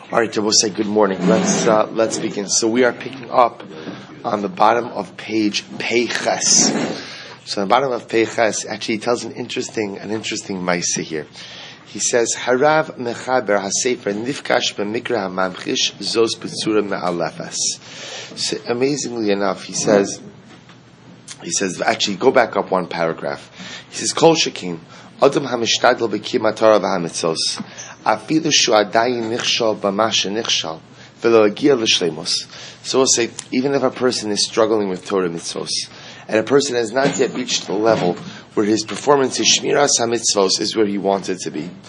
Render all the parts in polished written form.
All right, we'll say good morning. Let's begin. So we are picking up on the bottom of page Peiches. So on the bottom of Peiches, actually, he tells an interesting ma'aseh here. He says, "Harav mechaber hasefer nifkash b'mikra hamamchish zos b'tzura me'alefes." So amazingly enough, he says, actually, go back up one paragraph. He says, "Kol shekin adam hamishtadel b'kiyum haTorah v'hamitzos." So we'll say, even if a person is struggling with Torah mitzvos, and a person has not yet reached the level where his performance is shmiras hamitzvos is where he wants it to be,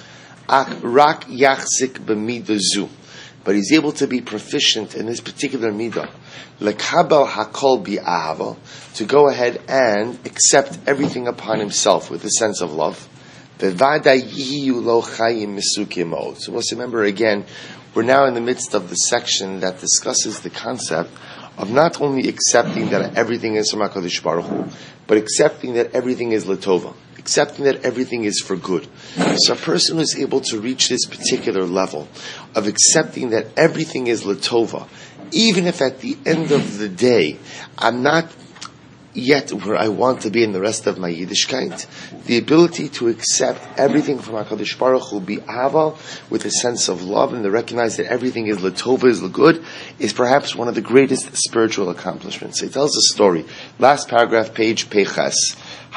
but he's able to be proficient in this particular midah, lekabel hakol bi'ahava, to go ahead and accept everything upon himself with a sense of love. So let's remember again, we're now in the midst of the section that discusses the concept of not only accepting that everything is from HaKadosh Baruch Hu, but accepting that everything is Latova, accepting that everything is for good. So a person who is able to reach this particular level of accepting that everything is Latova, even if at the end of the day, I'm not yet where I want to be in the rest of my Yiddishkeit, the ability to accept everything from HaKadosh Baruch Hu, be Ava, with a sense of love, and to recognize that everything is Latova, is good, is perhaps one of the greatest spiritual accomplishments. It tells a story. Last paragraph, page Peiches.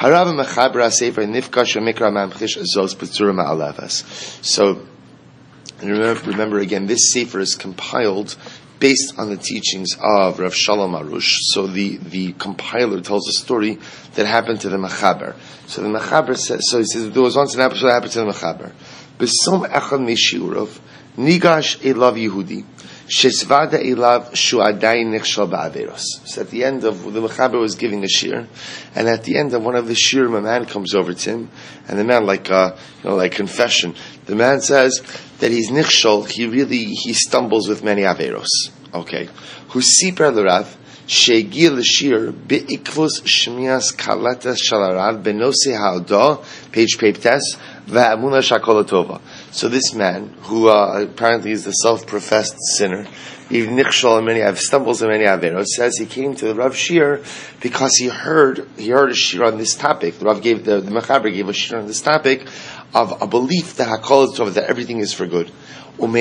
So, remember again, this sefer is compiled based on the teachings of Rav Shalom Arush. So the compiler tells a story that happened to the Mechaber. So the Mechaber says, he says, there was once an episode that happened to the Mechaber. B'som echad me'shiurov, nigash elav Yehudi, shesvada elav shu'adai nechshal ba'averos. So at the end of, the Mechaber was giving a shir, and at the end of one of the shirim, a man comes over to him, and the man, like confession, the man says that he's nichshol, he stumbles with many averos. Okay. Hu siper l'rav, she'egi l'shir, be'ikvus shmias kalata shalarav, benose ha'odah, page peptes, va'amuna shakolatova. So this man, who apparently is the self-professed sinner, stumbles in many averos, says he came to the Rav Shir because he heard a shir on this topic. The Rav gave the Mechaber gave a shir on this topic of a belief that Hakol is Tov, that everything is for good. And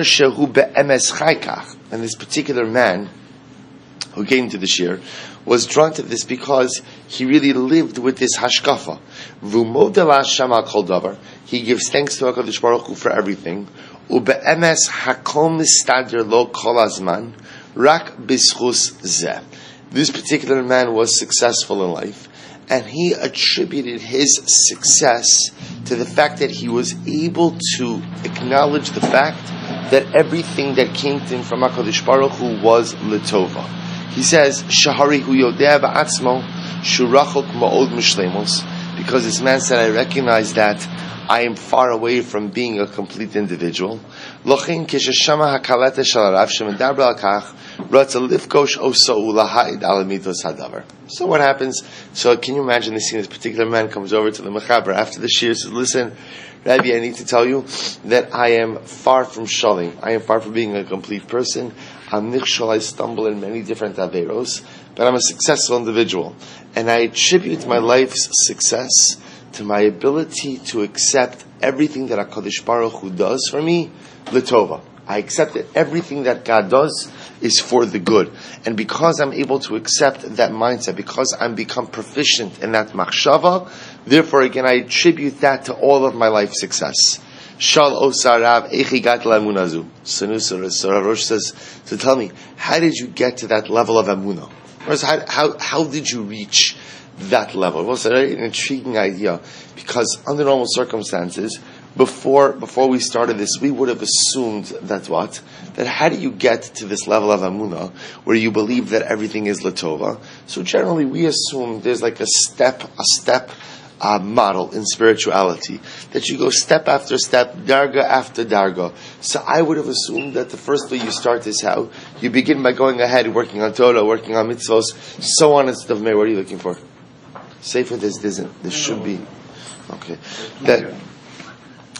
this particular man who came to the shir was drawn to this because he really lived with this hashkafa. He gives thanks to HaKadosh Baruch Hu for everything. This particular man was successful in life, and he attributed his success to the fact that he was able to acknowledge the fact that everything that came to him from HaKadosh Baruch Hu was L'tova. He says, Shahari hu yodeh ba'atzmo shurachok ma'od mishlemos, because this man said, I recognize that I am far away from being a complete individual. Lochin kishashama hakaleta shalarav shemedaber al kach ratza lifkosh oso ulahid al mitos hadavar. So what happens? So can you imagine this scene? This particular man comes over to the Mechaber after the shir, says, listen, Rabbi, I need to tell you that I am far from shalim. I am far from being a complete person. I'm nichshol, I stumble in many different averos, but I'm a successful individual. And I attribute my life's success to my ability to accept everything that HaKadosh Baruch Hu does for me, l'tova. I accept that everything that God does is for the good. And because I'm able to accept that mindset, because I'm become proficient in that machshava, therefore again I attribute that to all of my life success. Shal osarav echigat la'emunazu. So Rav Rosh says, so tell me, how did you get to that level of emunah? How did you reach that level? Well, it's a very intriguing idea, because under normal circumstances, before we started this, we would have assumed that how do you get to this level of Amunah where you believe that everything is Latova? So generally we assume there's like a step model in spirituality, that you go step after step, darga after darga. So I would have assumed that the first way you start is how you begin by going ahead, working on Torah, working on mitzvos, so on and stuff. What are you looking for? Say for this should be okay.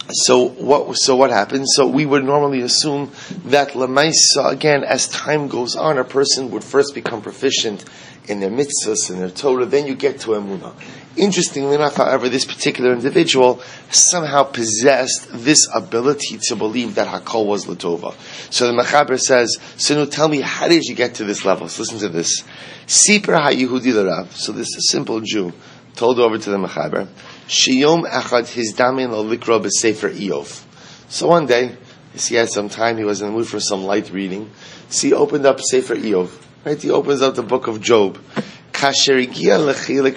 So what happens? So we would normally assume that Lamaisa, again, as time goes on, a person would first become proficient in their mitzvahs, in their Torah, then you get to Emunah. Interestingly enough, however, this particular individual somehow possessed this ability to believe that Hakol was Latova. So the Mechaber says, so now tell me, how did you get to this level? So listen to this. Siper HaYehudi L'Rav. So this simple Jew told over to the Mechaber, Shiyom Echad Hizdamin L'Likro B'Sefer Iyov. So one day, he had some time, he was in the mood for some light reading, so he opened up Sefer Iyov. Right? He opens up the book of Job. So remember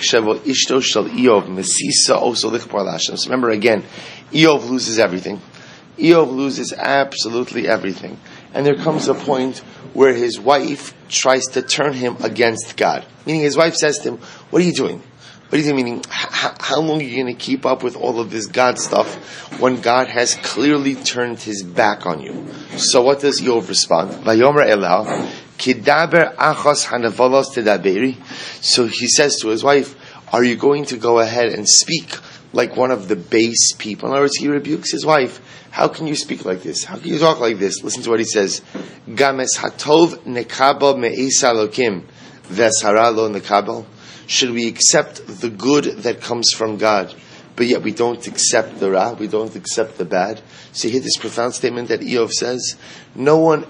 again, Iyov loses everything. Iyov loses absolutely everything. And there comes a point where his wife tries to turn him against God. Meaning his wife says to him, what are you doing? What do you think? Meaning, how long are you going to keep up with all of this God stuff when God has clearly turned his back on you? So what does Iyov respond? Vayomer Elah, Kidaber achos hanavolos tedaberi. So he says to his wife, are you going to go ahead and speak like one of the base people? In other words, he rebukes his wife. How can you speak like this? How can you talk like this? Listen to what he says. Games hatov nekabel me'isa lokim v'esara lo nekabel. Should we accept the good that comes from God, but yet we don't accept the ra, we don't accept the bad? So you hear this profound statement that Iyov says, no one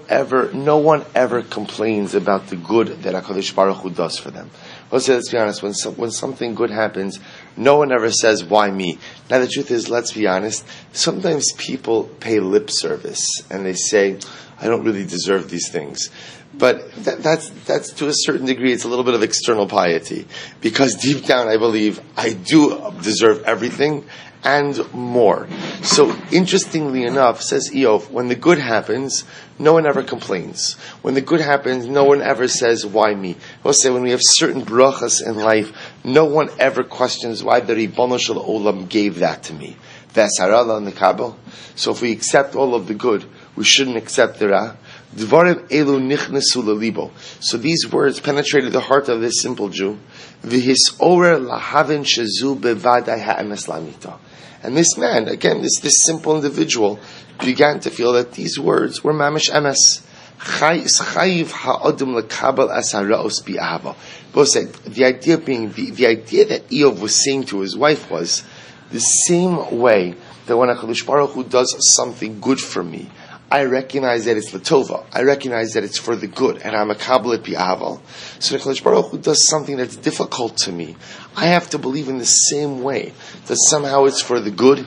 ever complains about the good that HaKadosh Baruch Hu does for them. Let's be honest, when something good happens, no one ever says, why me? Now the truth is, let's be honest, sometimes people pay lip service and they say, I don't really deserve these things. But that's to a certain degree, it's a little bit of external piety. Because deep down I believe I do deserve everything and more. So interestingly enough, says Iyov, when the good happens, no one ever complains. When the good happens, no one ever says, why me? We'll say when we have certain brachas in life, no one ever questions why the Ribono Shel Olam gave that to me. V'asarala in the Kabbalah. So if we accept all of the good, we shouldn't accept the ra. Dvarim elu nichnesu lelibo. So these words penetrated the heart of this simple Jew. V'hisorer lahavin shezu bevadai ha'emes lamita. And this man, again, this simple individual, began to feel that these words were mamish emes. Chayiv ha'odem lekabel asaraos bi'ahava. Both said, the idea being, the idea that Iyov was saying to his wife was, the same way that when HaKadosh Baruch Hu does something good for me, I recognize that it's Latova. I recognize that it's for the good, and I'm a kabbalah bi'aval. So the HaKadosh Baruch Hu does something that's difficult to me. I have to believe in the same way that somehow it's for the good,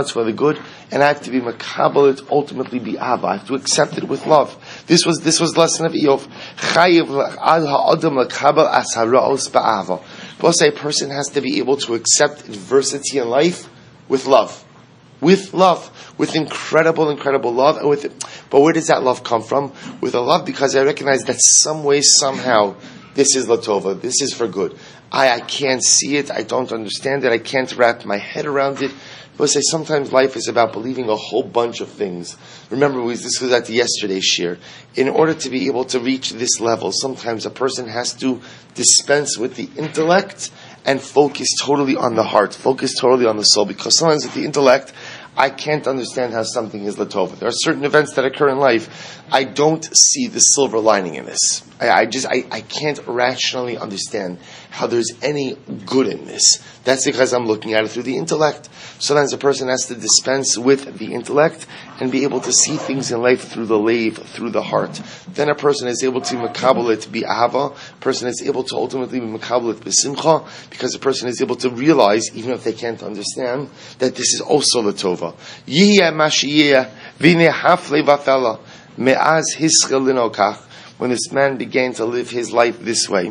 and I have to be makabel it, ultimately bi'ava. I have to accept it with love. This was the lesson of Iyov. Chayiv al ha'adam lakabel asaraos ba'ava. Both a person has to be able to accept adversity in life with love. With love. With incredible love. But where does that love come from? With a love because I recognize that some way, somehow, this is Latova. This is for good. I can't see it. I don't understand it. I can't wrap my head around it. But say sometimes life is about believing a whole bunch of things. Remember, this was at yesterday's shir. In order to be able to reach this level, sometimes a person has to dispense with the intellect and focus totally on the heart, focus totally on the soul. Because sometimes with the intellect, I can't understand how something is Latova. There are certain events that occur in life. I don't see the silver lining in this. I can't rationally understand how there's any good in this. That's because I'm looking at it through the intellect. Sometimes a person has to dispense with the intellect and be able to see things in life through the lave, through the heart. Then a person is able to makabel it bi ahava. A person is able to ultimately be makabel it b'simcha, because a person is able to realize, even if they can't understand, that this is also Latova. Yihya mashiyah v'nei hafle v'athala me'az hischel linokach. When this man began to live his life this way,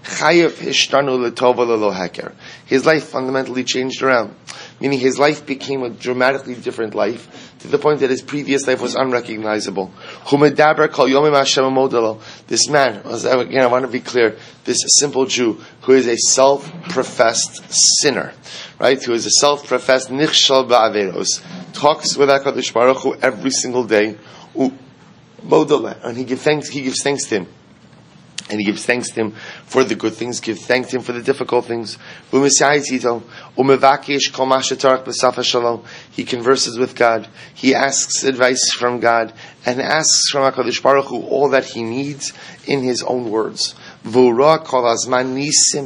his life fundamentally changed around. Meaning his life became a dramatically different life, to the point that his previous life was unrecognizable. This man, again, I want to be clear, this simple Jew, who is a self-professed sinner, right? Who is a self-professed nichshal ba'averos, talks with HaKadosh Baruch Hu every single day, and he gives thanks to him. and he gives thanks to him for the good things, give thanks to him for the difficult things. He converses with God, he asks advice from God, and asks from HaKadosh Baruch Hu all that he needs in his own words. And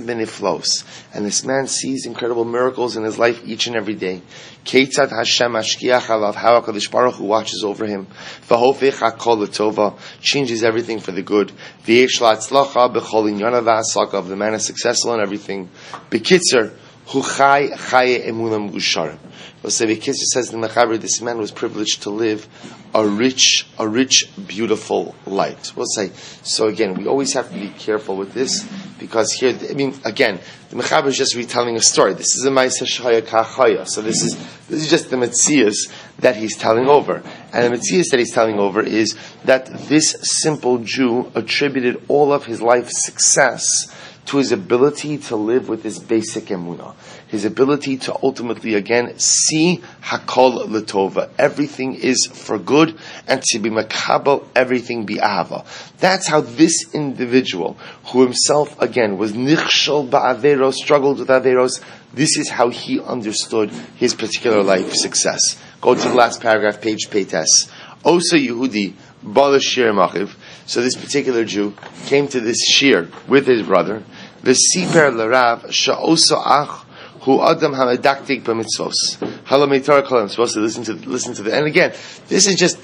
this man sees incredible miracles in his life each and every day. Keitzad Hashem Ashkiach Alav, how HaKadosh Baruch Hu watches over him. V'hofech HaKol L'tova, changes everything for the good. V'yesh La'atzlacha b'chol inyanav v'asakav, the man is successful in everything. B'kitzer, Hu chai chaye emunah m'gusharim. Bekitzer says in the Mechaber, this man was privileged to live a rich, beautiful life. We'll say, so again, we always have to be careful with this, because here, again, the Mechaber is just retelling a story. This is a Ma'aseh Shehaya Kachaya. So this is just the Metzias that he's telling over. And the Metzias that he's telling over is that this simple Jew attributed all of his life's success to his ability to live with this basic emunah, his ability to ultimately again see hakol l'tova, everything is for good, and to be makabel, everything be ahava. That's how this individual, who himself again was nichshol ba'averos, struggled with averos, this is how he understood his particular life success. Go to the last paragraph, page Peites. Osa Yehudi bala shir machiv. So this particular Jew came to this shir with his brother. V'siper l'rav sha'osa ach hu adam hamadaktik b'mitzvos. Halamei Torah kol. I'm supposed to listen to the. And again, this is just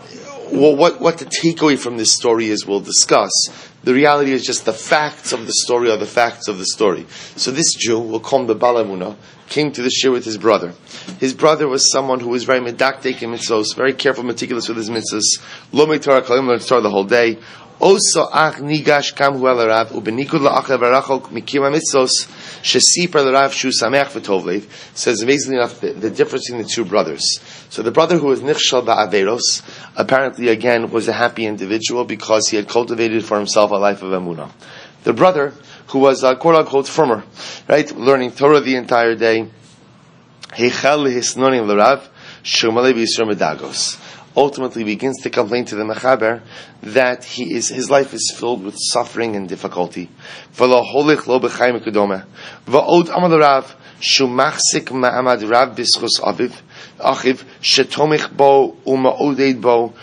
what the takeaway from this story is. We'll discuss. The reality is just the facts of the story are the facts of the story. So this Jew, we'll call him the Bal Emunah, came to the shir with his brother. His brother was someone who was very medaktek in mitzvos, very careful, meticulous with his mitzvos. Lo mei Torah kol, learned Torah the whole day. Also, ach nigash kam hu el Rav ubenikud la'achav arachok mikima mitzvos shesipar l'Rav shu samech v'tov leiv. Says amazingly enough the difference in the two brothers. So the brother who was nichshal ba'averos apparently again was a happy individual because he had cultivated for himself a life of emunah. The brother who was quote unquote firmer, right, learning Torah the entire day, heichal lehisnonim l'Rav shumalei b'yisur medagos, ultimately begins to complain to the Mechaber that his life is filled with suffering and difficulty. V'lo holich lo b'chayim kedome. V'od amal Rav shumachzik ma'amad Rav b'schus achiv shetomich bo u'ma'oded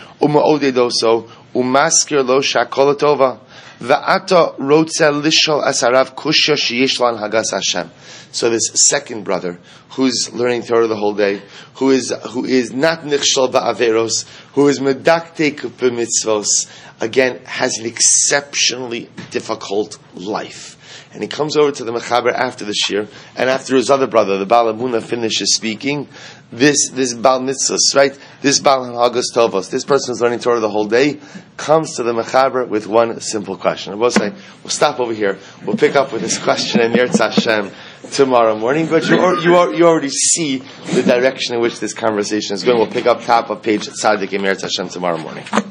oso u'maskir lo shakol tova. V'ata rotze lishol asarav kushya sheyesh lan hagas Hashem. So this second brother, who's learning Torah the whole day, who is not nichshol ba'averos, who is medaktek b'mitzvos, again has an exceptionally difficult life. And he comes over to the Mechaber after the shir, and after his other brother, the Bal Emunah, finishes speaking, this Bal Mitzvos, right? This Bal Hagas Tovos, this person who's learning Torah the whole day, comes to the Mechaber with one simple question. I will say, we'll stop over here. We'll pick up with this question in Yirtz Hashem tomorrow morning, but you already see the direction in which this conversation is going. We'll pick up top of page Tzadik in Yirtz Hashem tomorrow morning.